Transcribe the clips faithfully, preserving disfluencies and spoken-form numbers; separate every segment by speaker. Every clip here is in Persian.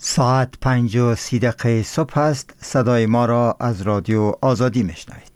Speaker 1: ساعت پنج و سی دقیقه صبح است. صدای ما را از رادیو آزادی میشنوید.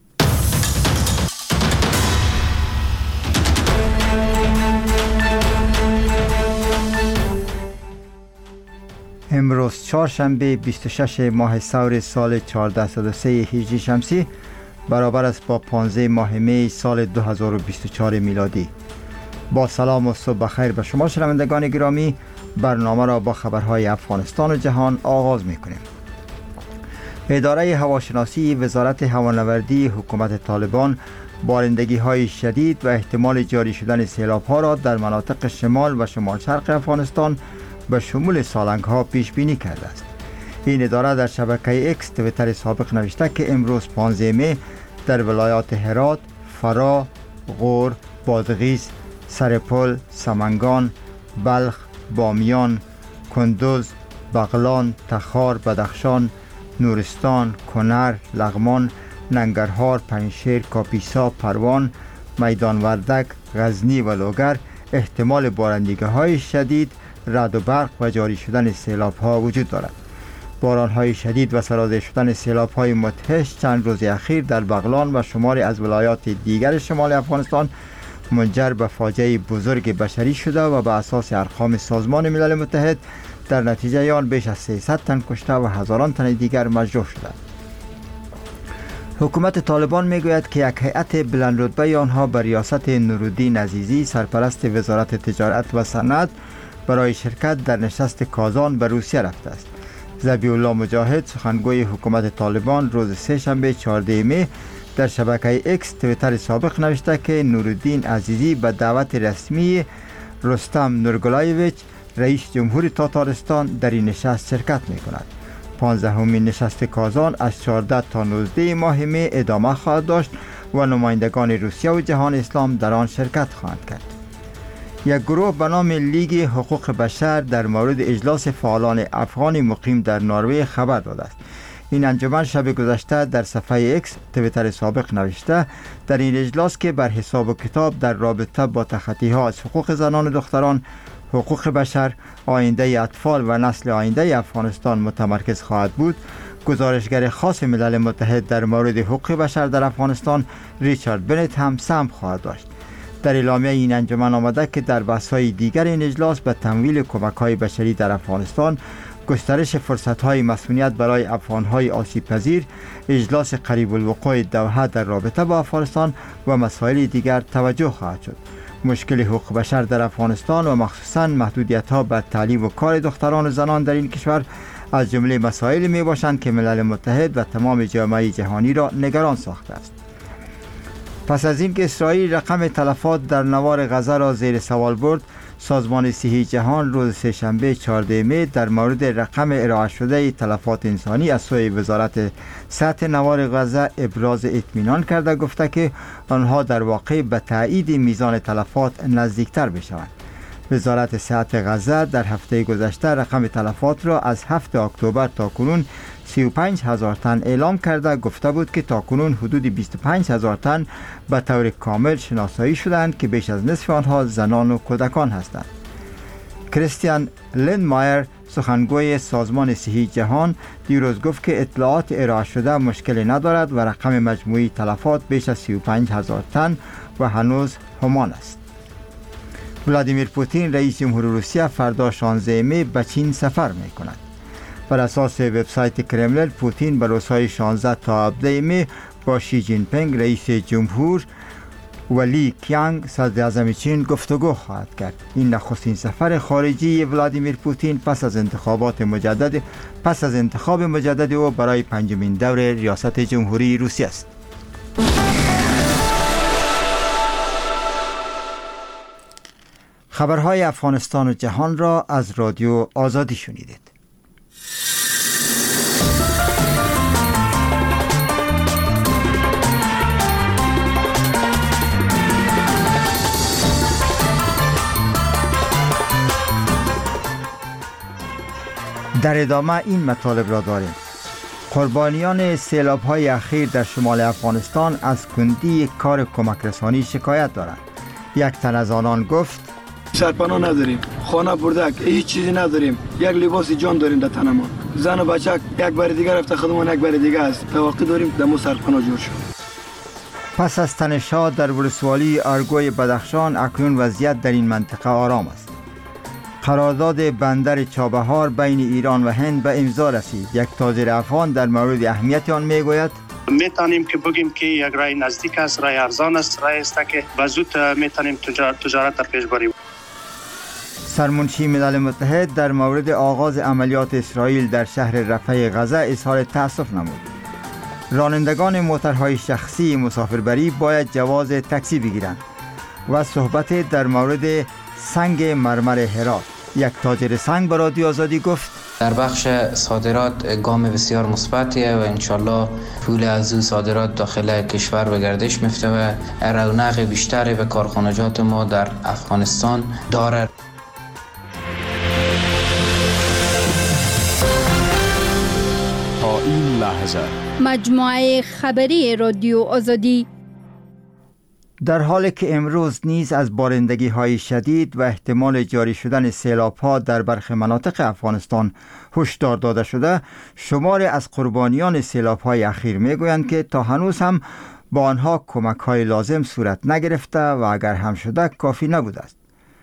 Speaker 1: امروز چهارشنبه بیست و شش ماه ثور سال چهارصد و سه هجری شمسی برابر است با پانزده ماه می سال دو هزار و بیست و چهار میلادی. با سلام و صبح بخیر به شما شنوندگان گرامی، برنامه را با خبرهای افغانستان و جهان آغاز می‌کنیم. اداره هواشناسی وزارت هوانوردی حکومت طالبان بارندگی‌های شدید و احتمال جاری شدن سیلاب‌ها را در مناطق شمال و شمال شرق افغانستان به شمول سالنگ‌ها پیش بینی کرده است. این اداره در شبکه اکس تویتر سابق نوشته که امروز پانزده می در ولایات هرات، فرا، غور، بادغیس، سرپل، سمنگان، بلخ، بامیان، کندوز، بغلان، تخار، بدخشان، نورستان، کنر، لغمان، ننگرهار، پنجشیر، کاپیسا، پروان، میدان وردک، غزنی و لوگر احتمال بارندگی‌های شدید، رعد و برق و جاری شدن سیلاب‌ها وجود دارد. باران‌های شدید و سرازیر شدن سیلاب‌های مدهش چند روز اخیر در بغلان و شماری از ولایات دیگر شمال افغانستان منجر به فاجعه بزرگ بشری شده و به اساس ارقام سازمان ملل متحد در نتیجه آن بیش از سیصد تن کشته و هزاران تن دیگر مجروح شده. حکومت طالبان میگوید که یک هیئت بلند رتبه آنها به ریاست نورالدین عزیزی سرپرست وزارت تجارت و صنعت برای شرکت در نشست کازان به روسیه رفته است. ذبیح الله مجاهد سخنگوی حکومت طالبان روز سه شنبه چهارده می در شبکه اکس تویتر سابق نوشته که نورالدین عزیزی به دعوت رسمی رستم نورگلایویچ رئیس جمهور تاتارستان در این نشست شرکت می کند. پانزدهمین نشست کازان از چهارده تا نوزده ماه می ادامه خواهد داشت و نمایندگان روسیه و جهان اسلام در آن شرکت خواهند کرد. یک گروه به نام لیگ حقوق بشر در مورد اجلاس فعالان افغان مقیم در نروژ خبر داده است. این انجمن شب گذشته در صفحه اکس تویتر سابق نوشته در این اجلاس که بر حساب و کتاب در رابطه با تخطی‌ها از حقوق زنان و دختران، حقوق بشر، آینده اطفال و نسل آینده افغانستان متمرکز خواهد بود، گزارشگر خاص ملل متحد در مورد حقوق بشر در افغانستان ریچارد بنت هم سهم خواهد داشت. در اعلامیه این انجمن آمده که در بحث‌های دیگر این اجلاس به تمویل کمک‌های بشری در افغانستان، گسترش فرصت‌های مسئولیت برای افغان‌های آسیب‌پذیر، اجلاس قریب الوقوع دوحه در رابطه با افغانستان و مسائل دیگر توجه خواهد شد. مشکل حقوق بشر در افغانستان و مخصوصاً محدودیت‌ها بر تعلیم و کار دختران و زنان در این کشور از جمله مسائل میباشند که ملل متحد و تمام جامعه جهانی را نگران ساخته است. پس از اینکه اسرائیل رقم تلفات در نوار غزه را زیر سوال برد، سازمان صحی جهان روز سه‌شنبه چهارده می در مورد رقم ارائه شده تلفات انسانی از سوی وزارت صحت نوار غزه ابراز اطمینان کرده، گفته که آنها در واقع به تایید میزان تلفات نزدیکتر بشوند. وزارت صحت غزه در هفته گذشته رقم تلفات را از هفتم اکتبر تا کنون سی و پنج هزار تن اعلام کرده، گفته بود که تاکنون حدود بیست و پنج هزار تن به طور کامل شناسایی شدند که بیش از نصف آنها زنان و کودکان هستند. کریستیان لندمایر سخنگوی سازمان صحی جهان دیروز گفت که اطلاعات ارائه شده مشکلی ندارد و رقم مجموعی تلفات بیش از سی و پنج هزار تن و هنوز همان است. ولادیمیر پوتین رئیس جمهور روسیه فردا شانزده می به چین سفر می کند. بر اساس وبسایت کرملین، پوتین به روزهای شانزده تا هفده می با شی جین پینگ رئیس جمهور و لی کیانگ صدر اعظم چین گفتگو خواهد کرد. این نخستین سفر خارجی ولادیمیر پوتین پس از انتخابات مجدد پس از انتخاب مجدد او برای پنجمین دور ریاست جمهوری روسیه است. خبرهای افغانستان و جهان را از رادیو آزادی شنیدید. در ادامه این مطالب را داریم. قربانیان سیلاب‌های اخیر در شمال افغانستان از کندی کار کمک رسانی شکایت دارند. یک تن از آنان گفت
Speaker 2: سرپناه نداریم، خانه بردک هیچ چیزی نداریم، یک لباس جان داریم در تنمان. زن و بچه یک بار دیگه رفته خودمون یک بار دیگه است. توقع داریم دمو سرپناه جور شد.
Speaker 1: پس از تنش‌ها در ولسوالی ارگوی بدخشان اکنون وضعیت در این منطقه آرام است. قرارداد بندر چابهار بین ایران و هند به امضا رسید. یک تاجر افغان در مورد اهمیت آن میگوید:
Speaker 3: میتونیم که بگیم که یک رای نزدیک است، رای ارزان است، رای است که بزود میتونیم تجارت را پیش بریم.
Speaker 1: سرمنشی ملل متحد در مورد آغاز عملیات اسرائیل در شهر رفح غزه اظهار تأسف نمود. رانندگان موترهای شخصی مسافربری باید جواز تاکسی بگیرند. و صحبت در مورد سنگ مرمر هرات. یک تاجر سنگ به رادیو آزادی گفت:
Speaker 4: در بخش صادرات گام بسیار مثبتیه و انشالله پول از این صادرات داخل کشور به گردش میفته و رونق بیشتری به کارخانجات ما در افغانستان داره.
Speaker 5: تا این لحظه
Speaker 6: مجموعه خبری رادیو آزادی.
Speaker 1: در حالی که امروز نیز از بارندگی های شدید و احتمال جاری شدن سیلاب ها در برخی مناطق افغانستان هشدار داده شده، شماری از قربانیان سیلاب های اخیر می گویند که تا هنوز هم با آنها کمک های لازم صورت نگرفته و اگر هم شده کافی نبوده است.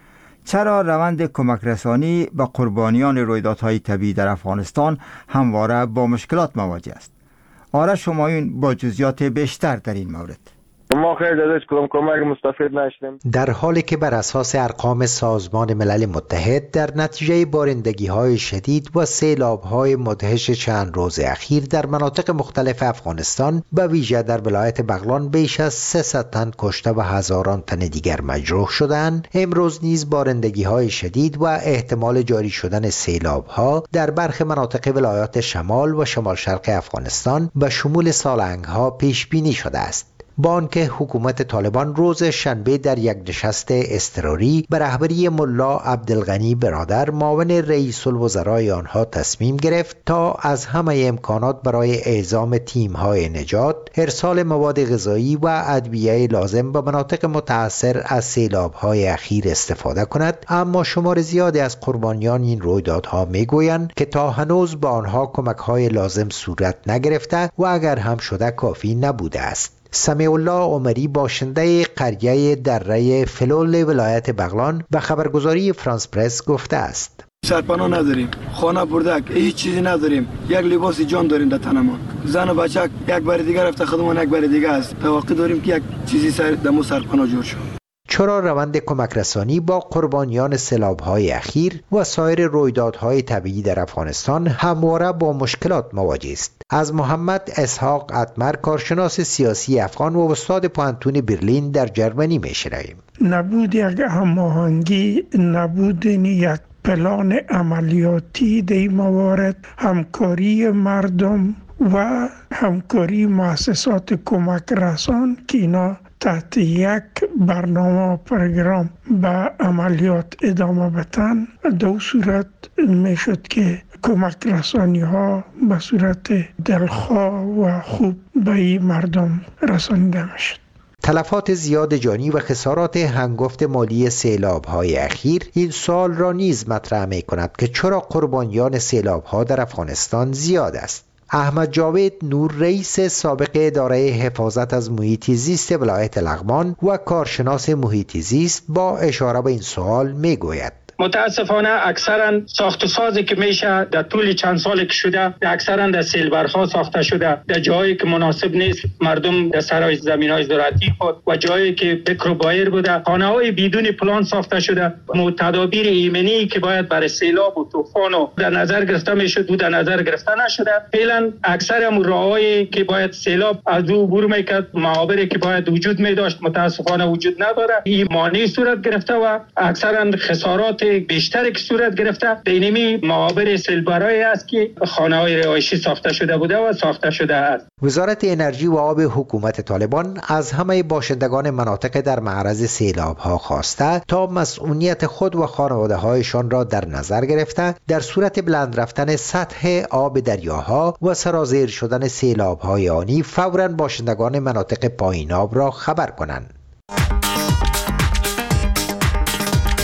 Speaker 1: چرا روند کمک رسانی به قربانیان رویدادهای طبیعی در افغانستان همواره با مشکلات مواجه است؟ آرش همایون با جزئیات بیشتر در این مورد.
Speaker 7: ما خیلی دادش کدام کمک مستفید نشدیم.
Speaker 8: در حالی که بر اساس ارقام سازمان ملل متحد در نتیجه بارندگی‌های شدید و سیلاب‌های مدهش چند روز اخیر در مناطق مختلف افغانستان به ویژه در ولایت بغلان بیش از سیصد تن کشته و هزاران تن دیگر مجروح شدند، امروز نیز بارندگی‌های شدید و احتمال جاری شدن سیلاب‌ها در برخی مناطق ولایات شمال و شمال شرق افغانستان به شمول سالنگ‌ها پیش بینی شده است. با آنکه حکومت طالبان روز شنبه در یک نشست اضطراری به رهبری ملا عبدالغنی برادر معاون رئیس الوزرای آنها تصمیم گرفت تا از همه امکانات برای اعزام تیم‌های نجات، ارسال مواد غذایی و ادویه لازم به مناطق متاثر از سیلاب‌های اخیر استفاده کند، اما شمار زیادی از قربانیان این رویدادها میگویند که تا هنوز به آنها کمک‌های لازم صورت نگرفته و اگر هم شده کافی نبوده است. سمیع الله عمری باشنده قریه دره فلول ولایت بغلان به خبرگزاری فرانس پرس گفته است:
Speaker 2: سرپناه نداریم، خانه بردک هیچ چیزی نداریم، یک لباس جان داریم در تنمان. زن و بچه یک بار دیگه رفته خودمون یک بار دیگه است. توقع داریم که یک چیزی سر دمو سرپناه جور شد.
Speaker 8: چرا روند کمک رسانی با قربانیان سیلاب‌های اخیر و سایر رویدادهای طبیعی در افغانستان همواره با مشکلات مواجه است؟ از محمد اسحاق اتمر، کارشناس سیاسی افغان و استاد پوهنتون برلین در جرمنی می‌شنویم.
Speaker 9: نبود یک هماهنگی، نبود یک پلان عملیاتی در این موارد، همکاری مردم و همکاری مؤسسات کمک رسان که اینا تحت یک برنامه و پروگرام به عملیات ادامه بدن، در صورت میشد که کمک رسانی ها به صورت دلخواه و خوب به این مردم رسانیده میشد.
Speaker 8: تلفات زیاد جانی و خسارات هنگفت مالی سیلاب‌های اخیر این سوال را نیز مطرح می‌کند که چرا قربانیان سیلاب‌ها در افغانستان زیاد است. احمد جاوید نور، رئیس سابق اداره حفاظت از محیط زیست ولایت لغمان و کارشناس محیط زیست، با اشاره به این سوال میگوید:
Speaker 10: متاسفانه اکثرا ساخت و سازی که میشه در طول چند سالی که شده اکثرا در سیلبرها ساخته شده، در جایی که مناسب نیست مردم در سرای زمین‌های زراعتی خود و جایی که بکر و بایر بوده، خانه‌های بدون پلان ساخته شده. تدابیر ایمنی که باید برای سیلاب و طوفان و در نظر گرفته میشد و در نظر گرفته نشده. فعلا اکثر هم راههایی که باید سیلاب از او عبور میکرد، معابری که باید وجود میداشت متاسفانه وجود نداره. این مانع صورت گرفته و اکثرا خسارات بیشتری که صورت گرفته بینمی معابر سیلبرایی است که خانه‌های رهایشی ساخته شده بوده و ساخته شده است.
Speaker 8: وزارت انرژی و آب حکومت طالبان از همه باشندگان مناطق در معرض سیلاب‌ها خواسته تا مسئولیت خود و خانواده‌هایشان را در نظر گرفته در صورت بلند رفتن سطح آب دریاها و سرازیر شدن سیلاب‌های آنی فوراً باشندگان مناطق پایین آب را خبر کنند.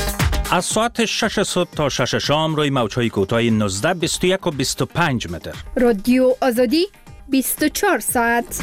Speaker 11: از ساعت شش صبح تا شش شام روی موج‌های کوتاه نوزده، بیست و یک و بیست و پنج متر.
Speaker 6: رادیو آزادی بیست و چهار ساعت.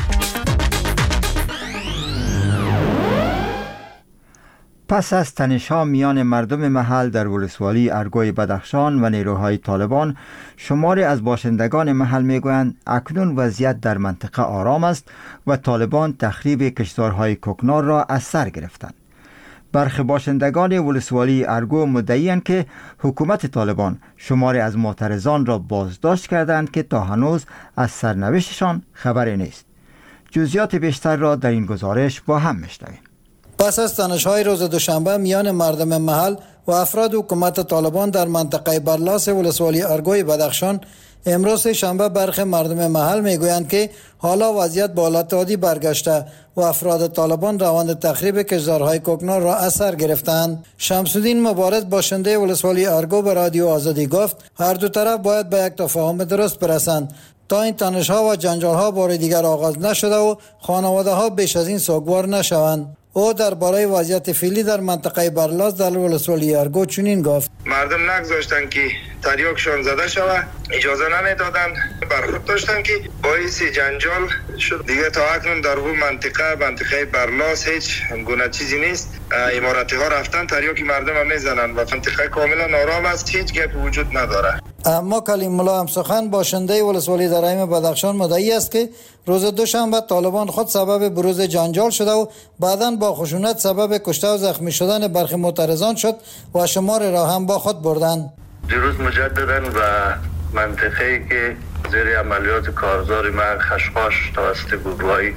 Speaker 1: پس از تنش‌ها میان مردم محل در ولسوالی ارگوی بدخشان و نیروهای طالبان، شماری از باشندگان محل میگویند اکنون وضعیت در منطقه آرام است و طالبان تخریب کشتزارهای کوکنار را از سر گرفتند. برخی باشندگان ولسوالی ارگو مدعی‌اند که حکومت طالبان شماری از معترضان را بازداشت کردند که تا هنوز از سرنوشتشان خبری نیست. جزئیات بیشتر را در این گزارش با هم میشنویم.
Speaker 12: پس از تنش‌های روز دوشنبه میان مردم محل و افراد حکومت طالبان در منطقه برلاس ولسوالی ارگوی بدخشان، امروز شنبه برخی مردم محل میگویند که حالا وضعیت به حالت عادی برگشته و افراد طالبان روند تخریب کشتزارهای کوکنار را از سر گرفتند. شمس الدین مبارز باشنده ولسوالی ارگو به رادیو آزادی گفت هر دو طرف باید به یک تفاهم درست برسند تا این تنش‌ها و جنجال‌ها بار دیگر آغاز نشده و خانواده‌ها بیش از این سوگوار نشوند. او درباره وضعیت فعلی در منطقه برلاس در ولسوالی ارگو چنین گفت:
Speaker 7: مردم نگذاشتن که تریاکشان زده شود، اجازه نمیدادن، برخورد داشتن که باعث جنجال شد. دیگه تا اکنون در اون منطقه منطقه برلاس هیچ گونه چیزی نیست. اماراتی ها رفتن تریاک مردم هم میزنن و منطقه کاملا آرام است، هیچ گپ وجود نداره.
Speaker 12: اما کلیم الله همسخن باشنده ولسوالی درایم بدخشان مدعی است که روز دوشنبه طالبان خود سبب بروز جنجال شده و بعداً با خشونت سبب کشته و زخمی شدن برخی معترضان شد و شمار را هم با خود بردند.
Speaker 13: دیروز مجدداً و منطقه‌ای که زیر عملیات کارزار مرگ خشخاش توسط گروه‌های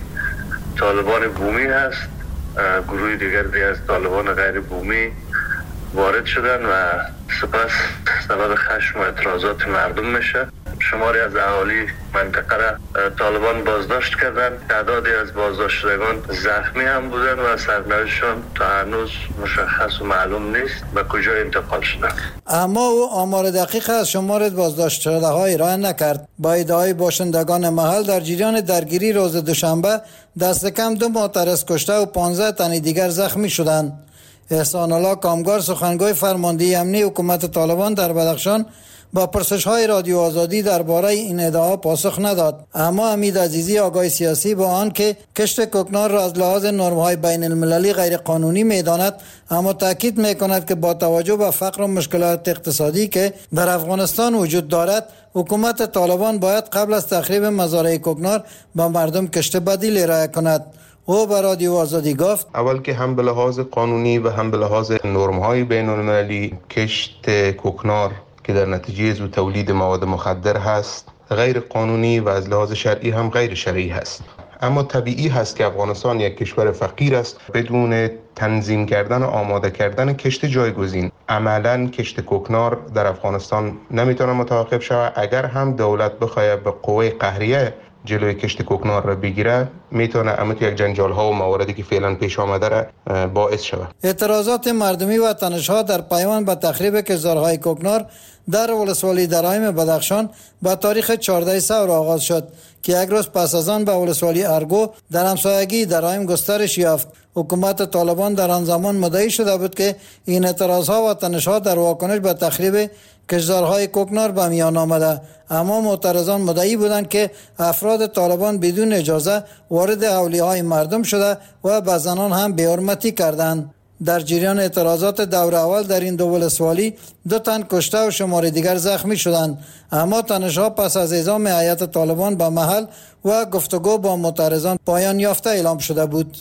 Speaker 13: طالبان بومی هست، گروه دیگری از طالبان غیر بومی وارد شدن و سپس سبب خشم و اعتراضات مردم میشه. شماری از اهالی منطقه را طالبان بازداشت کردند. تعدادی از بازداشت شدگان زخمی هم بودند و سرنوشتشان تا هنوز مشخص و معلوم نیست به کجا انتقال شدند.
Speaker 12: اما او آمار دقیق از شمار بازداشت شده های ارائه نکرد. با ادعای باشندگان محل در جریان درگیری روز دوشنبه دست کم دو معترض کشته و پانزده تن دیگر زخمی شدند. احسان الله کامگار سخنگوی فرماندهی امنی حکومت طالبان در بدخشان با پرسش‌های رادیو آزادی درباره این ادعا پاسخ نداد. اما حمید عزیزی آگاه سیاسی با آن که کشت کوکنار را از لحاظ نرم‌های بین المللی غیر قانونی می‌داند، اما تاکید می‌کند که با توجه به فقر و مشکلات اقتصادی که در افغانستان وجود دارد، حکومت طالبان باید قبل از تخریب مزارع کوکنار به مردم کشت بدیل ارائه کند. او به رادیو آزادی گفت:
Speaker 14: اول که هم به لحاظ قانونی و هم به لحاظ نرم‌های بین‌المللی کشت کوکنار که در نتیجه زو تولید مواد مخدر هست غیر قانونی و از لحاظ شرعی هم غیر شرعی هست. اما طبیعی هست که افغانستان یک کشور فقیر است. بدون تنظیم کردن و آماده کردن کشت جایگزین عملاً کشت کوکنار در افغانستان نمیتونه متوقف شود. اگر هم دولت بخواد به قوه قهریه جلوی کشت کوکنار را بگیره، میتونه امت یک جنجال ها و مواردی که فعلا پیش آمده را باعث شود.
Speaker 12: اعتراضات مردمی و تنش‌ها در پیوند به تخریب کشتزارهای کوکنار در ولسوالی درایم بدخشان با تاریخ چهاردهم سور آغاز شد که یک روز پس از آن به ولسوالی ارگو در همسایگی درایم گسترش یافت. حکومت طالبان در آن زمان مدعی شده بود که این اعتراضها و تنش‌ها در واکنش به تخریب کشتزارهای کوکنار به میان آمده، اما معترضان مدعی بودند که افراد طالبان بدون اجازه وارد حولی‌های مردم شده و به زنان هم بی‌حرمتی کردند. در جریان اعتراضات دور اول در این دو ولسوالی دو تن کشته و شمار دیگر زخمی شدند، اما تنش‌ها پس از اعزام هیئت طالبان به محل و گفتگو با معترضان پایان یافته اعلام شده بود.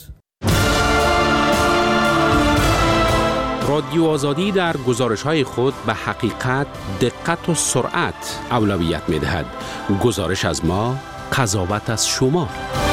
Speaker 5: رادیو آزادی در گزارش‌های خود به حقیقت، دقت و سرعت اولویت می‌دهد. گزارش از ما، قضاوت از شما.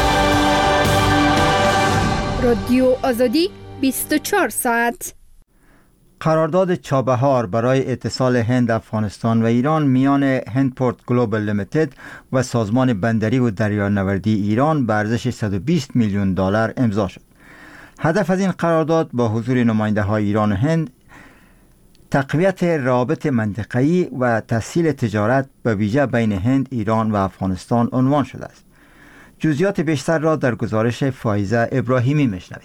Speaker 6: رادیو آزادی بیست و چهار ساعت.
Speaker 1: قرارداد چابهار برای اتصال هند، افغانستان و ایران میان هندپورت گلوبال لیمیتد و سازمان بندری و دریانوردی ایران به ارزش صد و بیست میلیون دلار امضا شد. هدف از این قرارداد با حضور نماینده های ایران و هند تقویت روابط منطقه‌ای و تسهیل تجارت به ویژه بین هند، ایران و افغانستان عنوان شده است. جزئیات بیشتر را در گزارش فایزه ابراهیمی میشنوید.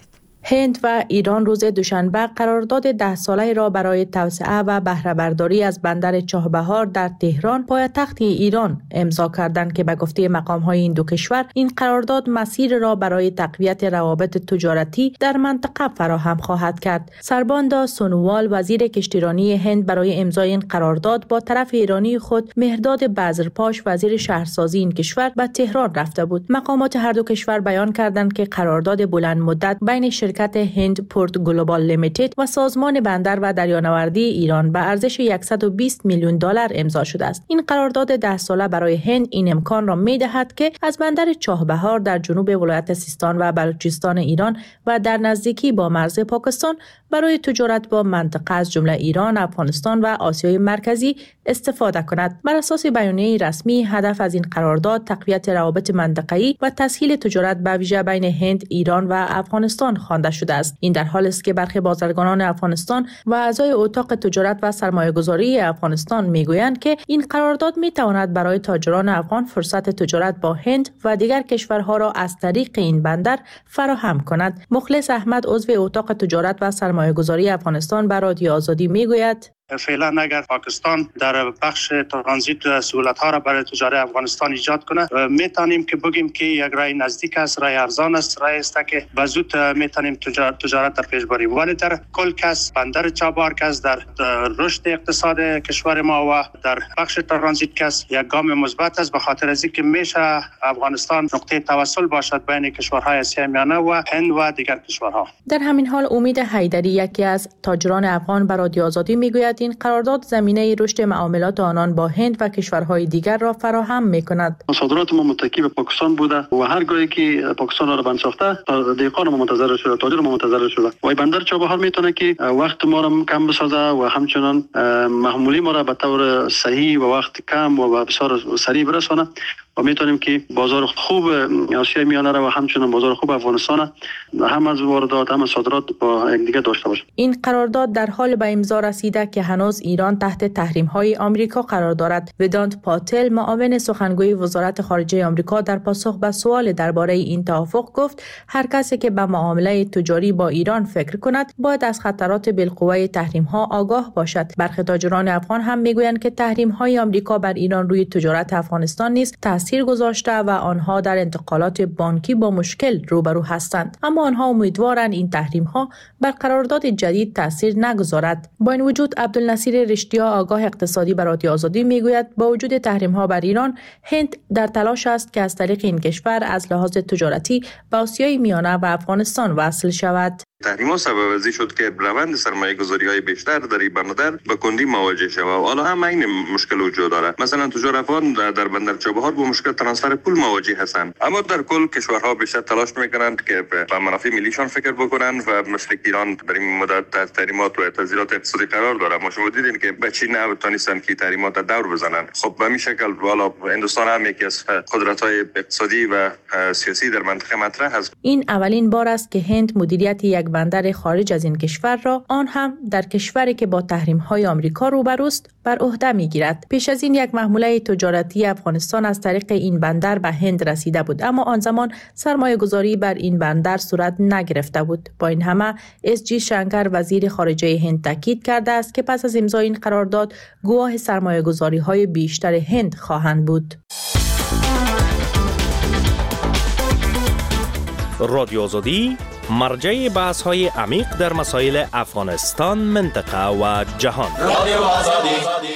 Speaker 15: هند و ایران روز دوشنبه قرارداد ده ساله را برای توسعه و بهره برداری از بندر چابهار در تهران پایتخت ایران امضا کردند که به گفته مقام‌های این دو کشور این قرارداد مسیر را برای تقویت روابط تجارتی در منطقه فراهم خواهد کرد. سرباندا سونووال وزیر کشتیرانی هند برای امضای این قرارداد با طرف ایرانی خود مهرداد بزرپاش وزیر شهرسازی این کشور به تهران رفته بود. مقامات هر دو کشور بیان کردند که قرارداد بلند مدت بین شرکت هند پورت گلوبال لیمیتد و سازمان بندر و دریانوردی ایران به ارزش صد و بیست میلیون دلار امضا شده است. این قرارداد ده ساله برای هند این امکان را می‌دهد که از بندر چابهار در جنوب ولایت سیستان و بلوچستان ایران و در نزدیکی با مرز پاکستان برای تجارت با منطقه از جمله ایران، افغانستان و آسیای مرکزی استفاده کند. بر اساس بیانیه رسمی، هدف از این قرارداد تقویت روابط منطقه‌ای و تسهیل تجارت به ویژه بین هند، ایران و افغانستان خوانده شده است. این در حالی است که برخی بازرگانان افغانستان و اعضای اتاق تجارت و سرمایه‌گذاری افغانستان میگویند که این قرارداد میتواند برای تاجران افغان فرصت تجارت با هند و دیگر کشورها را از طریق این بندر فراهم کند. مخلص احمد عضو اتاق تجارت و سرمایه‌گذاری افغانستان به رادیو آزادی میگوید
Speaker 3: فعلا اگر پاکستان در بخش ترانزیت سهولت ها را برای تجارت افغانستان ایجاد کنه میتونیم که بگیم که یک راه نزدیک است، راه ارزان است، راه است که به زود میتونیم تجارت در پیش بریم. ولی در کل کس بندر چابهار کس در رشد اقتصاد کشور ما و در بخش ترانزیت کس یک گام مثبت است، به خاطر از اینکه میشه افغانستان نقطه توصل باشد بین کشورهای آسیای میانه و هند و دیگر کشورها.
Speaker 15: در همین حال امید حیدری یکی از تاجران افغان به رادیو آزادی میگوید این قرارداد زمینه رشد معاملات آنان با هند و کشورهای دیگر را فراهم می‌کند.
Speaker 16: صادرات ما متکی به پاکستان بوده و هر گاهی که پاکستان را بند ساخته دهقان ما منتظر شده، تاجر ما منتظر شده. و بندر چابهار میتونه که وقت ما را کم بسازه و همچنان محمولی ما را به طور صحیح و وقت کم و بسیار سریع برسانه و میتونیم که بازار خوب آسیای میانه را و همچنان بازار خوب افغانستان هم از واردات هم از صادرات با یکدیگر داشته باشیم.
Speaker 15: این قرارداد در حال به امضا رسیده که هنوز ایران تحت تحریم‌های آمریکا قرار دارد. ودانت پاتل معاون سخنگوی وزارت خارجه آمریکا در پاسخ به سوال درباره این توافق گفت هر کسی که به معامله تجاری با ایران فکر کند باید از خطرات بالقوه تحریم‌ها آگاه باشد. برخی تاجران افغان هم میگویند که تحریم‌های آمریکا بر ایران روی تجارت افغانستان نیز تاثیر گذاشته و آنها در انتقالات بانکی با مشکل روبرو هستند، اما آنها امیدوارند این تحریم‌ها بر قرارداد جدید تاثیر نگذارد. با این وجود عبدالنصیر رشتیا آگاه اقتصادی بر رادیو آزادی میگوید با وجود تحریم‌ها بر ایران، هند در تلاش است که از طریق این کشور از لحاظ تجارتی به آسیای میانه و افغانستان وصل شود.
Speaker 17: تحریم‌ها سبب ازی شد که روند سرمایه‌گذاری‌های بیشتر در این بندر به کندی مواجه شود و حالا هم این مشکل وجود دارد. مثلا تجار افغان در بندر چابهار با مشکل ترانسفر پول مواجه هستند، اما در کل کشورها بیشتر تلاش میکنند که به منافع ملیشان فکر بکنند و مثل ایران در این مدت تحت تحریمات و تعزیرات اقتصادی قرار دارد. ما شما دیدین که به چین نتونستند که تحریمات دور بزنند. خب به این شکل والا هندوستان هم یکی از قدرت‌های اقتصادی و سیاسی در منطقه مطرح است.
Speaker 15: این اولین بار است که هند مدیریت یک بندر خارج از این کشور را، آن هم در کشوری که با تحریم‌های آمریکا روبروست، بر عهده می‌گیرد. پیش از این یک محموله تجارتی افغانستان از طریق این بندر به هند رسیده بود، اما آن زمان سرمایه‌گذاری بر این بندر صورت نگرفته بود. با این همه اس جی شنکر وزیر خارجه هند تاکید کرده است که پس از امضای این قرارداد گواه سرمایه‌گذاری‌های بیشتر هند خواهند بود.
Speaker 11: رادیو آزادی مرجع بحث های عمیق در مسائل افغانستان، منطقه و جهان. رادیو آزادی.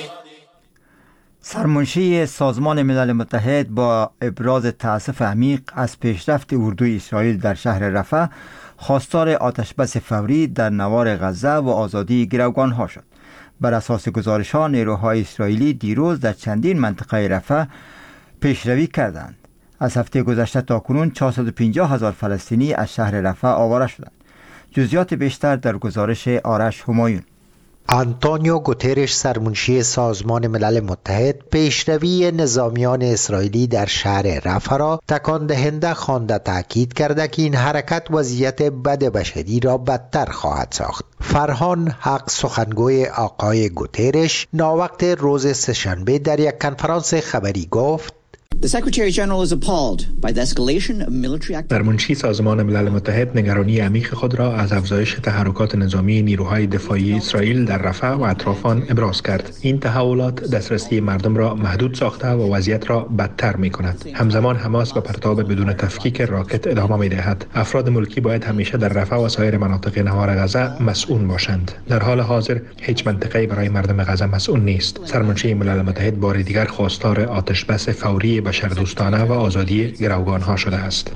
Speaker 1: سرمنشی سازمان ملل متحد با ابراز تأسف عمیق از پیشرفت اردوی اسرائیل در شهر رفح خواستار آتشبس فوری در نوار غزه و آزادی گروگانها شد. بر اساس گزارش‌ها نیروهای اسرائیلی دیروز در چندین منطقه رفح پیشروی کردند. از هفته گذشته تا کنون چهارصد و پنجاه هزار فلسطینی از شهر رفح آواره شدند. جزئیات بیشتر در گزارش آرش همایون.
Speaker 8: آنتونیو گوترش سرمنشی سازمان ملل متحد پیشروی نظامیان اسرائیلی در شهر رفح را تکان دهنده خوانده تاکید کرده که این حرکت وضعیت بد بشری را بدتر خواهد ساخت. فرهان حق سخنگوی آقای گوترش ناوقت روز سه‌شنبه در یک کنفرانس خبری گفت
Speaker 18: در منشی سازمان ملل متحد نگرانی عمیق خود را از افزایش تحرکات نظامی نیروهای دفاعی اسرائیل در رفح و اطرافان ابراز کرد. این تحولات دسترسی مردم را محدود ساخته و وضعیت را بدتر می کند. همزمان حماس به پرتاب بدون تفکیک راکت ادامه می دهد. افراد ملکی باید همیشه در رفح و سایر مناطق نوار غزه مسئول باشند. در حال حاضر هیچ منطقه‌ای برای مردم غزه مسئول نیست. سرمنشی ملل متحد بار دیگر خواستار آتشبس فوری بشردوستانه و آزادی گروگانها شده است.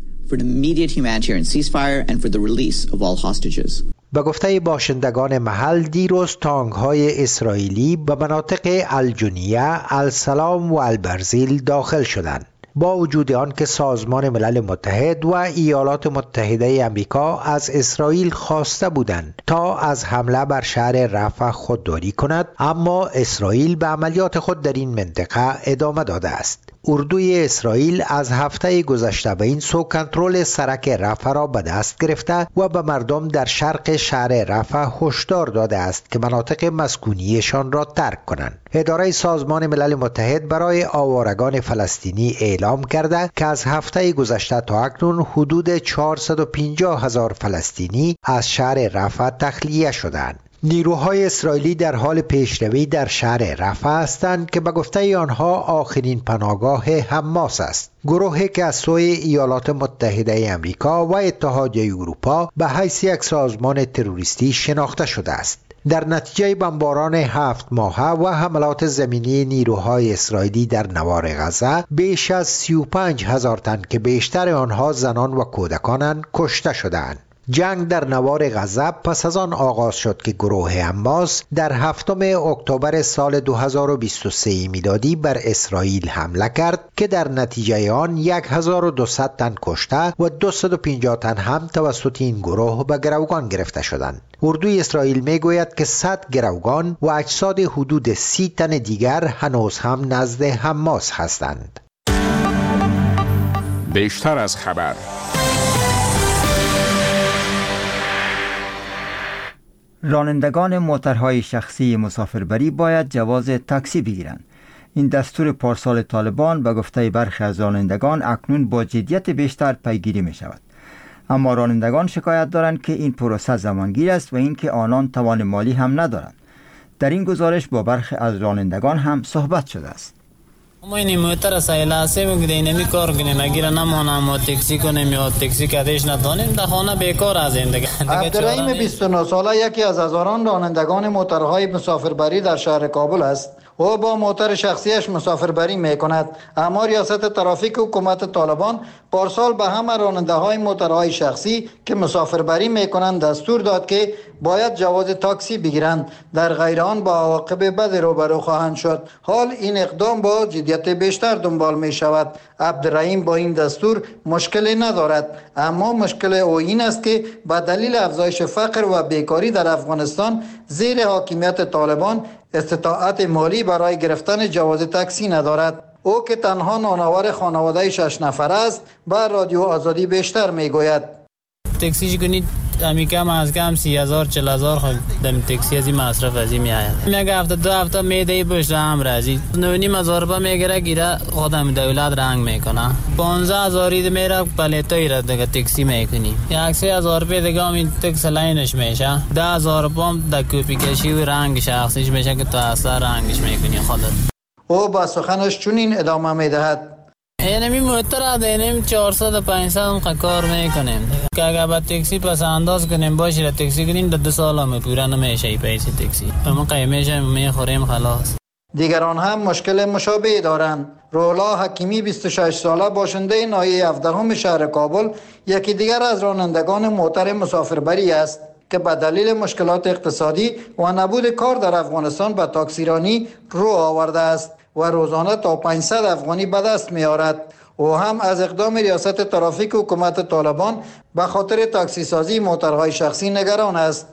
Speaker 8: به گفته باشندگان محل، دیروز تانک‌های اسرائیلی به مناطق الجنیه، السلام و البرزیل داخل شدند. با وجود آن که سازمان ملل متحد و ایالات متحده آمریکا از اسرائیل خواسته بودند تا از حمله بر شهر رفح خودداری کند، اما اسرائیل به عملیات خود در این منطقه ادامه داده است. اردوی اسرائیل از هفته گذشته به این سو کنترل سرک رفح را به دست گرفته و به مردم در شرق شهر رفح هشدار داده است که مناطق مسکونیشان را ترک کنند. اداره سازمان ملل متحد برای آوارگان فلسطینی اعلام کرده که از هفته گذشته تا اکنون حدود چهارصد و پنجاه هزار فلسطینی از شهر رفح تخلیه شدند. نیروهای اسرائیلی در حال پیشروی در شهر رفح هستند که به گفته آنها آخرین پناهگاه حماس است. گروهی که از سوی ایالات متحده آمریکا و اتحادیه اروپا به حیث یک سازمان تروریستی شناخته شده است. در نتیجه بمباران هفت ماهه و حملات زمینی نیروهای اسرائیلی در نوار غزه، بیش از سی و پنج هزار تن که بیشتر آنها زنان و کودکانند کشته شدند. جنگ در نوار غزه پس از آن آغاز شد که گروه حماس در هفتم اکتبر سال دو هزار و بیست و سه میلادی بر اسرائیل حمله کرد که در نتیجه آن هزار و دویست تن کشته و دویست و پنجاه تن هم توسط این گروه به گروگان گرفته شدند. اردوی اسرائیل میگوید که صد گروگان و اجساد حدود سی تن دیگر هنوز هم نزد حماس هستند.
Speaker 5: بیشتر از خبر.
Speaker 1: رانندگان موترهای شخصی مسافربری باید جواز تاکسی بگیرند. این دستور پارسال طالبان به گفته برخی از رانندگان اکنون با جدیت بیشتر پیگیری می شود. اما رانندگان شکایت دارند که این پروسه زمانگیر است و اینکه آنان توان مالی هم ندارند. در این گزارش با برخی از رانندگان هم صحبت شده است.
Speaker 19: ما این موتر سایلاسه میگیم نمی کار کنیم، اگر نمانم ما تاکسی کنیم یا تاکسی کدیش ندانیم در خانه بیکار از زندگی.
Speaker 12: عبدالرحیم بیست و نه ساله یکی از هزاران رانندگان موترهای مسافربری در شهر کابل است. او با موتر شخصیش مسافربری میکند، اما ریاست ترافیک حکومت طالبان پارسال به همه راننده های موترهای شخصی که مسافربری میکنند دستور داد که باید جواز تاکسی بگیرند، در غیر آن با عواقب بد روبرو خواهند شد. حال این اقدام با جدیت بیشتر دنبال می شود. عبدالرحیم با این دستور مشکلی ندارد، اما مشکل او این است که به دلیل افزایش فقر و بیکاری در افغانستان زیر حاکمیت طالبان استطاعت مالی برای گرفتن جواز تاکسی ندارد. او که تنها نانآور خانواده شش نفر است به رادیو آزادی بیشتر میگوید.
Speaker 19: تاکسی کنید امی کم از کم سی هزار چل هزار خود دم تاکسی از این مصرف از این می آید. میگه هفته دو هفته میده پشت هم رازی نو نیم هزار روپیه میگیره گیره خودم دولت رنگ میکنه. پانزده هزاری میره پلیتای را دیگه تاکسی میکنی. یک سه هزار روپیه دیگه این تاکسی لاینش میشه. ده هزار روپیه در کپی کشی و رنگ شخصیش میشه که تو اصلا رنگش میکنی خودت.
Speaker 12: او با سخنش چنین ادامه میدهد.
Speaker 19: اینمی موتر دینیم چهارصد و پانصد هم کار میکنیم که اگر با تاکسی پس انداز کنیم باشی را تاکسی کنیم در دو سال هم پورا نمیشه ای پیسی تاکسی اما قیمش هم میخوریم خلاص.
Speaker 12: دیگران هم مشکل مشابه دارند. رولا حکیمی بیست و شش ساله باشنده ناحیه هفدهم شهر کابل یکی دیگر از رانندگان موتر مسافربری است که به دلیل مشکلات اقتصادی و نبود کار در افغانستان به تاکسیرانی رو آورده است و روزانه تا پانصد افغانی به دست می آورد. او هم از اقدام ریاست ترافیک حکومت طالبان به خاطر تاکسی سازی موترهای شخصی نگران است.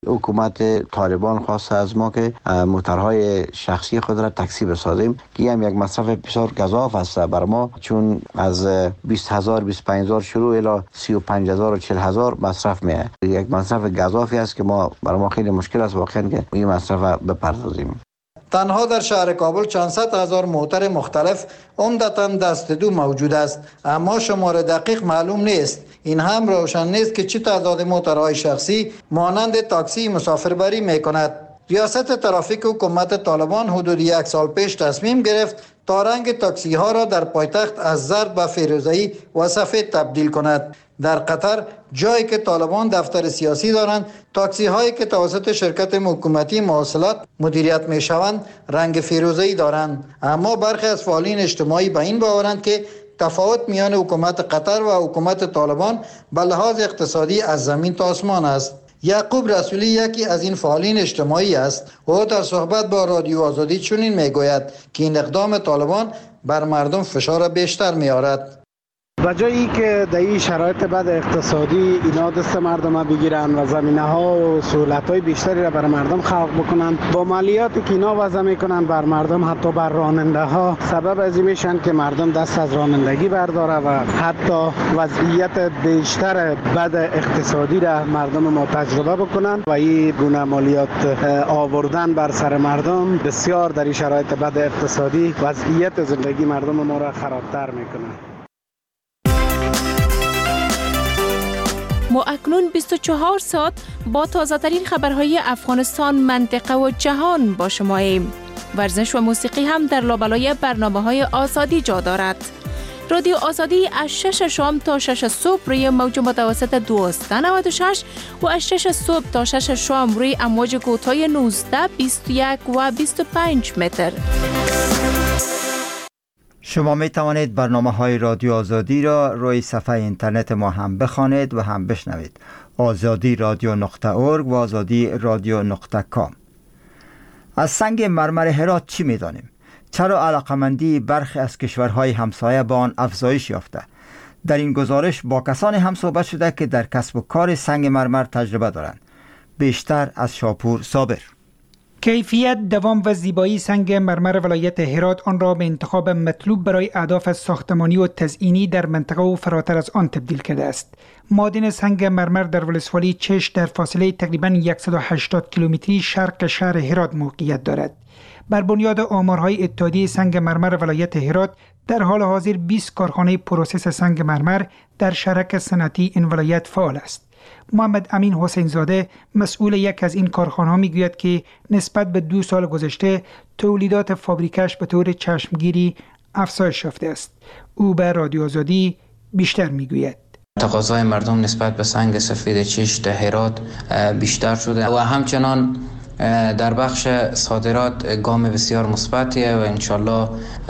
Speaker 20: حکومت طالبان خواسته از ما که موترهای شخصی خود را تاکسی بسازیم که هم یک مصرف بسیار گزاف است بر ما، چون از بیست هزار بیست و پنج هزار شروع الی سی و پنج هزار و چهل هزار مصرف میه. یک مصرف گزافی است که ما بر ما خیلی مشکل است واقعا که این مصرف بپردازیم.
Speaker 12: تنها در شهر کابل چندصد هزار موتر مختلف عمدتاً دست دو موجود است، اما شمار دقیق معلوم نیست. این هم روشن نیست که چه تعداد موترهای شخصی مانند تاکسی مسافربری میکند. ریاست ترافیک حکومت طالبان حدود یک سال پیش تصمیم گرفت تا رنگ تاکسی ها را در پایتخت از زرد به فیروزه‌ای و سفید تبدیل کند. در قطر جایی که طالبان دفتر سیاسی دارند، تاکسی هایی که توسط شرکت حکومتی مواصلات مدیریت می شوند رنگ فیروزه‌ای دارند. اما برخی از فعالین اجتماعی به این باورند که تفاوت میان حکومت قطر و حکومت طالبان به لحاظ اقتصادی از زمین تا آسمان است. یعقوب رسولی یکی از این فعالین اجتماعی است. او در صحبت با رادیو آزادی چنین میگوید که این اقدام طالبان بر مردم فشار بیشتر میارد.
Speaker 21: و جایی که در این شرایط بد اقتصادی اینا دست مردم بگیرن و زمینه ها و سهولت های بیشتری را بر مردم خلق بکنن، با مالیاتی که اینا وضع میکنن بر مردم، حتی بر راننده ها، سبب از این میشن که مردم دست از رانندگی برداره و حتی وضعیت بیشتر بد اقتصادی را مردم ما تجربه بکنن و این گونه مالیات آوردن بر سر مردم بسیار در این شرایط بد اقتصادی وضعیت زندگی مردم ما را خرابتر میکنه.
Speaker 15: ما اکنون بیست و چهار ساعت با تازه ترین خبرهای افغانستان، منطقه و جهان با شماییم. ورزش و موسیقی هم در لابلای برنامه های آزادی جا دارد. رادیو آزادی از شش شام تا شش صبح روی موج متوسط دویست و نود و شش و از شش صبح تا شش شام روی امواج کوتاه نوزده، بیست و یک و بیست و پنج متر.
Speaker 1: شما می توانید برنامه های رادیو آزادی را روی صفحه اینترنت ما هم بخوانید و هم بشنوید. آزادی رادیو نقطه ارگ و آزادی رادیو نقطه کام. از سنگ مرمر هرات چی می دانیم؟ چرا علاقمندی برخی از کشورهای همسایه با آن افزایش یافته؟ در این گزارش با کسانی هم صحبت شده که در کسب و کار سنگ مرمر تجربه دارند. بیشتر از شاپور صابر.
Speaker 22: کیفیت، دوام و زیبایی سنگ مرمر ولایت هرات آن را به انتخاب مطلوب برای اهداف ساختمانی و تزئینی در منطقه و فراتر از آن تبدیل کرده است. معادن سنگ مرمر در ولسوالی چش در فاصله تقریباً صد و هشتاد کیلومتری شرق شهر هرات موقعیت دارد. بر بنیاد آمارهای اتحادیه سنگ مرمر ولایت هرات، در حال حاضر بیست کارخانه پروسس سنگ مرمر در شرک صنعتی این ولایت فعال است. محمد امین حسین زاده مسئول یک از این کارخانه‌ها میگوید که نسبت به دو سال گذشته تولیدات فابریکش به طور چشمگیری افزایش یافته است. او به رادیو آزادی بیشتر میگوید.
Speaker 4: تقاضای مردم نسبت به سنگ سفید چش در هرات بیشتر شده و همچنان در بخش صادرات گام بسیار مثبتیه و انشالله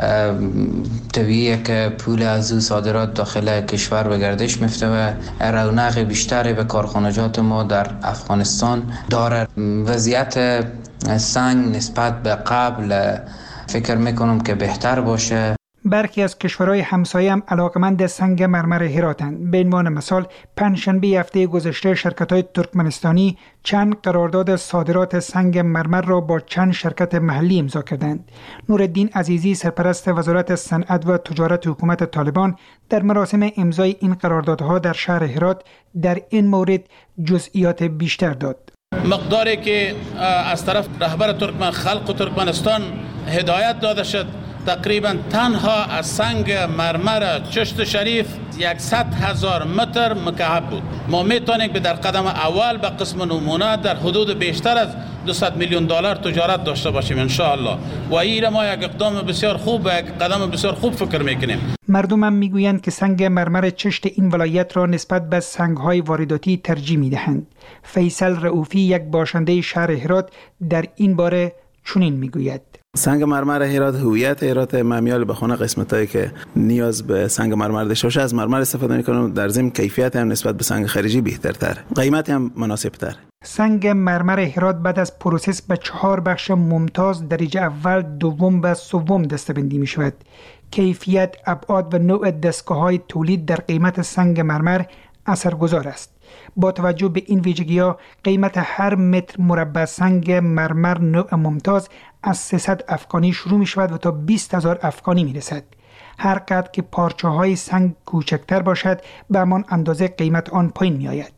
Speaker 4: طبیعیه که پول از او صادرات داخل کشور به گردش میفته و رونق بیشتری به کارخانجات ما در افغانستان داره. وضعیت سنگ نسبت به قبل فکر میکنم که بهتر باشه.
Speaker 22: برخی از کشورهای همسایه هم علاقمند سنگ مرمر هراتند. به عنوان مثال پنجشنبه هفته گذشته شرکت‌های ترکمنستانی چند قرارداد صادرات سنگ مرمر را با چند شرکت محلی امضا کردند. نورالدین عزیزی سرپرست وزارت صنعت و تجارت حکومت طالبان در مراسم امضای این قراردادها در شهر هرات در این مورد جزئیات بیشتر داد.
Speaker 23: مقداری که از طرف رهبر ترکمن خلق و ترکمنستان هدایت داده شد، تقریبا تنها از سنگ مرمر چشت شریف صد هزار متر مکعب بود. ما میتونیم که در قدم اول به قسم نمونه در حدود بیشتر از دویست میلیون دلار تجارت داشته باشیم ان شاء الله. و این ما یک اقدام بسیار خوب و یک قدم بسیار خوب فکر میکنیم.
Speaker 22: مردم هم میگویند که سنگ مرمر چشت این ولایت را نسبت به سنگ‌های وارداتی ترجیح میدهند. فیصل رؤوفی یک باشنده شهر هرات در این باره چنین میگوید.
Speaker 24: سنگ مرمر هرات هویت هرات. من میال به خونه قسمتایی که نیاز به سنگ مرمر داشته باشه از مرمر استفاده میکنم. در ضمن کیفیت هم نسبت به سنگ خارجی بهترتر، قیمت هم مناسب تر.
Speaker 22: سنگ مرمر هرات بعد از پروسس به چهار بخش ممتاز درجه اول، دوم و سوم دسته‌بندی می شود. کیفیت، ابعاد و نوع دستگاه‌های تولید در قیمت سنگ مرمر اثرگذار است. با توجه به این ویژگی‌ها قیمت هر متر مربع سنگ مرمر نوع ممتاز از سیصد افغانی شروع می شود و تا بیست هزار افغانی می رسد. هر قدر که پارچه های سنگ کوچکتر باشد به همان اندازه قیمت آن پایین می آید.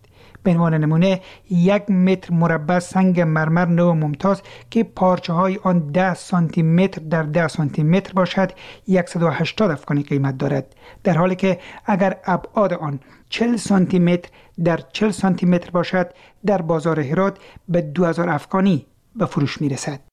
Speaker 22: به عنوان نمونه یک متر مربع سنگ مرمر نو ممتاز که پارچه های آن ده سانتی متر در ده سانتی متر باشد صد و هشتاد افغانی قیمت دارد، در حالی که اگر ابعاد آن چهل سانتی متر در چهل سانتی متر باشد در بازار هرات به دو هزار افغانی به فروش می رسد.